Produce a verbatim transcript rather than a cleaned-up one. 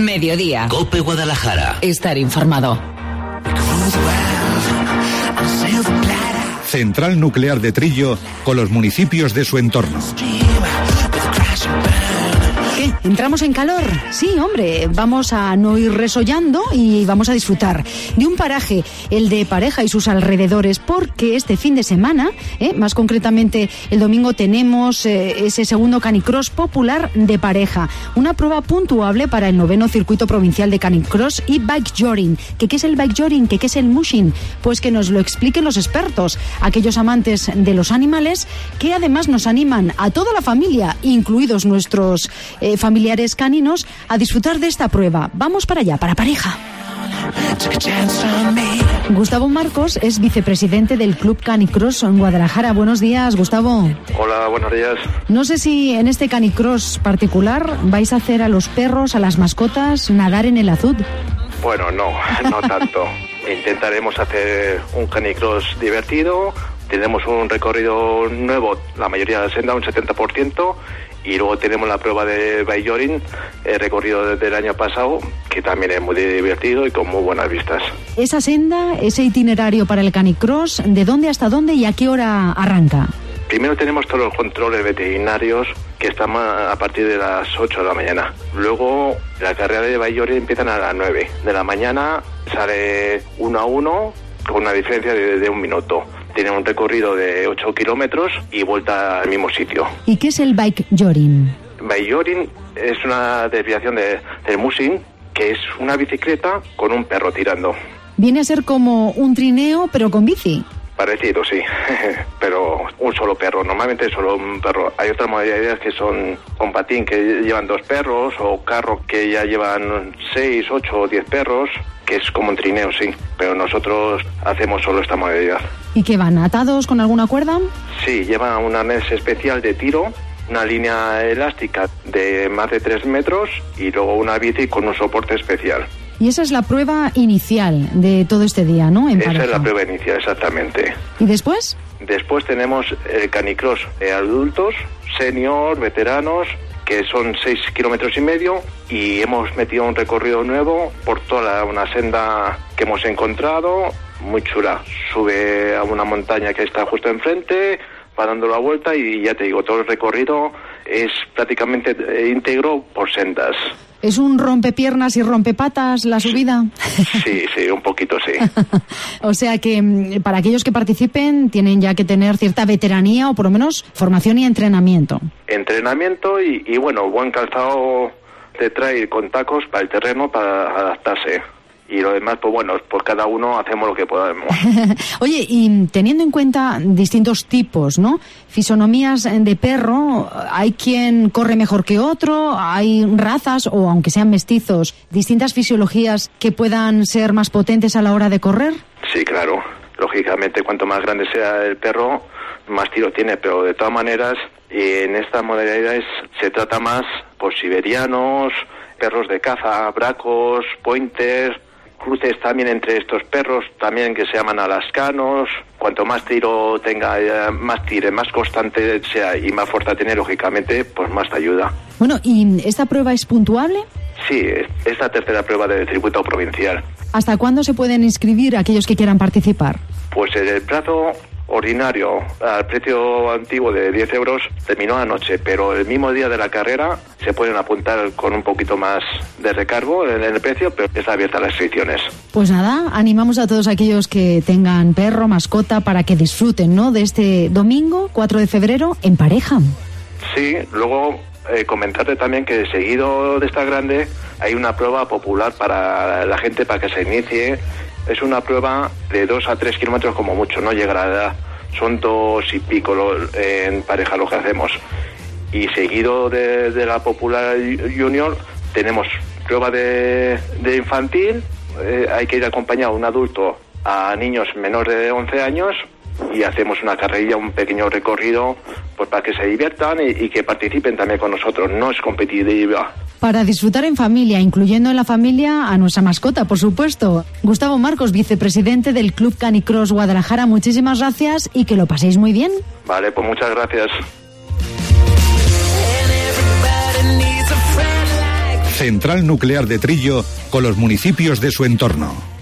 Mediodía. COPE Guadalajara. Estar informado. Central Nuclear de Trillo con los municipios de su entorno. ¿Qué? ¿Entramos en calor? Sí, hombre, vamos a no ir resollando y vamos a disfrutar de un paraje, el de Pareja y sus alrededores, porque este fin de semana, eh, más concretamente el domingo, tenemos eh, ese segundo Canicross popular de Pareja, una prueba puntuable para el noveno circuito provincial de Canicross y bikejoring. ¿Qué, ¿Qué es el bikejoring? ¿Qué, ¿Qué es el mushing? Pues que nos lo expliquen los expertos, aquellos amantes de los animales que además nos animan a toda la familia, incluidos nuestros eh, familiares caninos, a disfrutar de esta prueba. Vamos para allá, para Pareja. Gustavo Marcos es vicepresidente del Club Canicross en Guadalajara. Buenos días, Gustavo. Hola, buenos días. No sé si en este Canicross particular vais a hacer a los perros, a las mascotas, nadar en el azud. Bueno, no, no tanto. Intentaremos hacer un Canicross divertido. Tenemos un recorrido nuevo, la mayoría de la senda, un setenta por ciento. Y luego tenemos la prueba de bikejoring, el recorrido desde el año pasado, que también es muy divertido y con muy buenas vistas. Esa senda, ese itinerario para el Canicross, ¿de dónde hasta dónde y a qué hora arranca? Primero tenemos todos los controles veterinarios, que están a partir de las ocho de la mañana. Luego la carrera de bikejoring empiezan a las nueve de la mañana, sale uno a uno, con una diferencia de, de un minuto. Tiene un recorrido de ocho kilómetros y vuelta al mismo sitio. ¿Y qué es el bikejoring? Bikejoring es una desviación de, del mushing, que es una bicicleta con un perro tirando. Viene a ser como un trineo, pero con bici. Parecido, sí, pero un solo perro, normalmente solo un perro. Hay otras modalidades que son con patín, que llevan dos perros, o carro que ya llevan seis, ocho o diez perros, que es como un trineo, sí, pero nosotros hacemos solo esta modalidad. ¿Y qué van, atados con alguna cuerda? Sí, lleva un arnés especial de tiro, una línea elástica de más de tres metros y luego una bici con un soporte especial. Y esa es la prueba inicial de todo este día, ¿no? En Esa Pareja. es la prueba inicial, exactamente. ¿Y después? Después tenemos el Canicross de adultos, senior, veteranos, que son seis kilómetros y medio, y hemos metido un recorrido nuevo por toda la, una senda que hemos encontrado, muy chula. Sube a una montaña que está justo enfrente, va dando la vuelta y ya te digo, todo el recorrido es prácticamente íntegro por sendas. ¿Es un rompepiernas y rompepatas la subida? Sí, sí, un poquito sí. O sea que para aquellos que participen tienen ya que tener cierta veteranía o por lo menos formación y entrenamiento. Entrenamiento y, y bueno, buen calzado de trail con tacos para el terreno para adaptarse. Y lo demás, pues bueno, pues cada uno hacemos lo que podemos. Oye, y teniendo en cuenta distintos tipos, ¿no? Fisonomías de perro, hay quien corre mejor que otro, hay razas, o aunque sean mestizos, distintas fisiologías que puedan ser más potentes a la hora de correr. Sí, claro. Lógicamente, cuanto más grande sea el perro, más tiro tiene, pero de todas maneras, en estas modalidades se trata más por siberianos, perros de caza, bracos, pointers, cruces también entre estos perros, también que se llaman alascanos. Cuanto más tiro tenga, más tire, más constante sea y más fuerza tiene, lógicamente, pues más te ayuda. Bueno, ¿y esta prueba es puntuable? Sí, es la tercera prueba del circuito provincial. ¿Hasta cuándo se pueden inscribir aquellos que quieran participar? Pues el plazo ordinario al precio antiguo de diez euros terminó anoche, pero el mismo día de la carrera se pueden apuntar con un poquito más de recargo en el precio, pero está abierta las inscripciones. Pues nada, animamos a todos aquellos que tengan perro, mascota, para que disfruten, ¿no?, de este domingo cuatro de febrero en Pareja. Sí, luego eh, comentarte también que seguido de esta grande hay una prueba popular para la gente para que se inicie. Es una prueba de dos a tres kilómetros como mucho, no llega a la edad. Son dos y pico lo, en Pareja lo que hacemos. Y seguido de, de la popular junior tenemos prueba de, de infantil. Eh, hay que ir acompañado un adulto a niños menores de once años y hacemos una carrerilla, un pequeño recorrido, pues para que se diviertan y, y que participen también con nosotros. No es competitiva. Para disfrutar en familia, incluyendo en la familia a nuestra mascota, por supuesto. Gustavo Marcos, vicepresidente del Club Canicross Guadalajara, muchísimas gracias y que lo paséis muy bien. Vale, pues muchas gracias. Central Nuclear de Trillo con los municipios de su entorno.